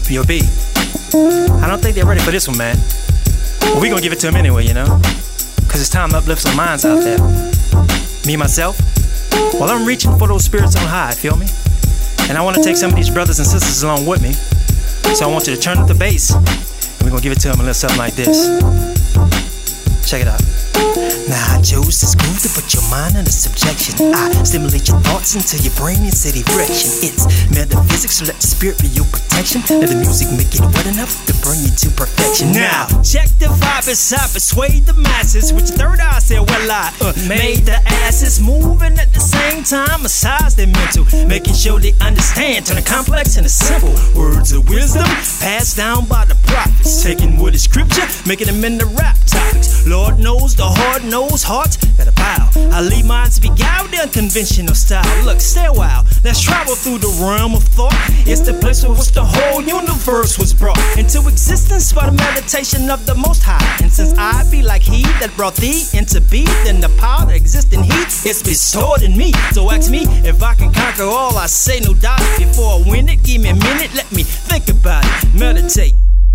Yo, B, I don't think they're ready for this one, man. But we gonna give it to them anyway, you know? Cause it's time to uplift some minds out there. Me, myself, well, I'm reaching for those spirits on high, feel me? And I wanna take some of these brothers and sisters along with me. So I want you to turn up the bass, and we're gonna give it to them a little something like this. Check it out. Now I chose this groove to put your mind under subjection. I stimulate your thoughts until your brain is at erection. It's metaphysics, so let the spirit be your protection. Let the music make it wet enough to bring you to perfection. Now, check the vibe inside, persuade the masses. With your third eye, say, well, I made the asses moving at the same time, massage their mental, making sure they understand, turn the complex into simple. Words of wisdom passed down by the prophets, taking what is scripture, making them into rap topics. Lord knows the hard knows heart gotta bow. I leave mine to be out the unconventional style. Look, stay a while, let's travel through the realm of thought. It's the place where the whole universe was brought into existence by the meditation of the Most High. And since I be like He that brought thee into being, then the power that exists in He is bestowed in me. So ask me if I can conquer all. I say no doubt. Before I win it, give me a minute, let me think about it, meditate.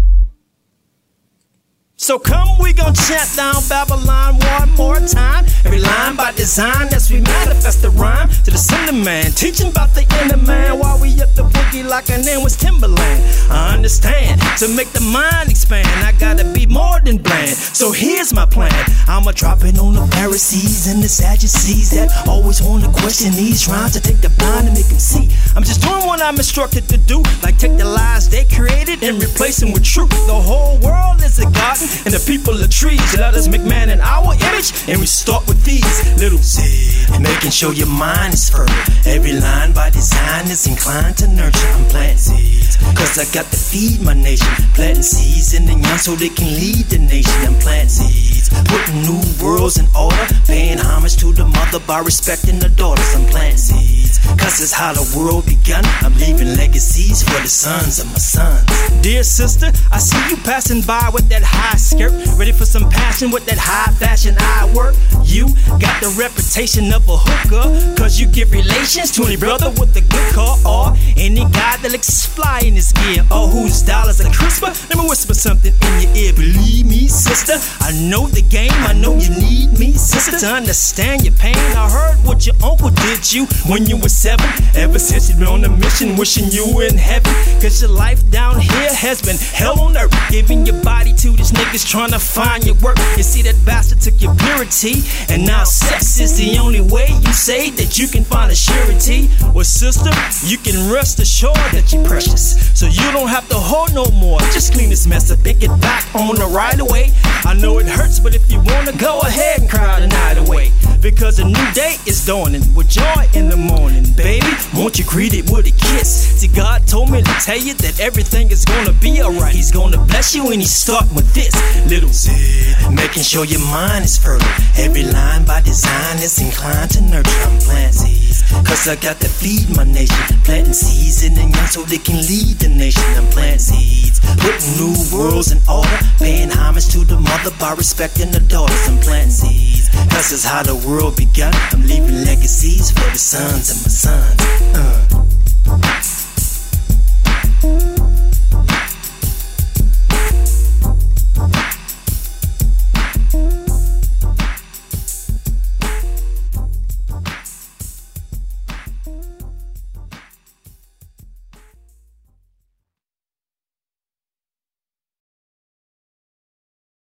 So come, we gon' chant down Babylon one more time. Every line by design as we manifest the rhyme to the cinder man, teaching about the inner man while we up the boogie like our name was Timberland. I understand, to make the mind expand, I gotta be more than bland. So here's my plan, I'ma drop it on the Pharisees and the Sadducees that always wanna question these rhymes to take the blind and make them see. I'm just doing what I'm instructed to do, like take the lies they created and replace them with truth. The whole world is a garden and the people are trees. Let us make man in our image, and we start with these little seeds, making sure your mind is fertile. Every line by design is inclined to nurture. I'm planting seeds, cause I got to feed my nation. Planting seeds in the young so they can lead the nation. I'm planting seeds, putting new worlds in order, paying homage to the mother by respecting the daughters. I'm planting seeds, cause it's how the world begun. I'm leaving legacies for the sons of my sons. Dear sister, I see you passing by with that high skirt, ready for some passion with that high fashion eye work. You got the reputation of a hooker, cause you give relations to any brother with a good car, or any guy that looks fly in his gear, or whose dollars are crisper. Let me whisper something in your ear. Believe me, sister, I know the game, I know you need me, sister, to understand your pain. I heard what your uncle did you when you were 7. Ever since you've been on a mission, wishing you were in heaven, cause your life down here has been hell on earth, giving your body to these niggas trying to find your work. You see, that bastard took your purity, and now sex is the only way you say that you can find a surety. Well, sister, you can rest assured that you're precious, so you don't have to hold no more. Just clean this mess up and get back on the right away. I know it hurts, but if you wanna, go ahead and cry the night away, because a new day is dawning with joy in the morning. Baby, won't you greet it with a kiss? See, God told me to tell you that everything is gonna be alright. He's gonna bless you, and he's starting with this little seed, making sure your mind is fertile. Every line by design is inclined to nurture. I'm planting seeds, cause I got to feed my nation. Planting seeds in the young so they can lead the nation. I'm planting seeds, putting new worlds in order, paying homage to the mother by respecting the daughters. I'm planting seeds, cause it's how the world begun. I'm leaving legacies for the sons of my sons.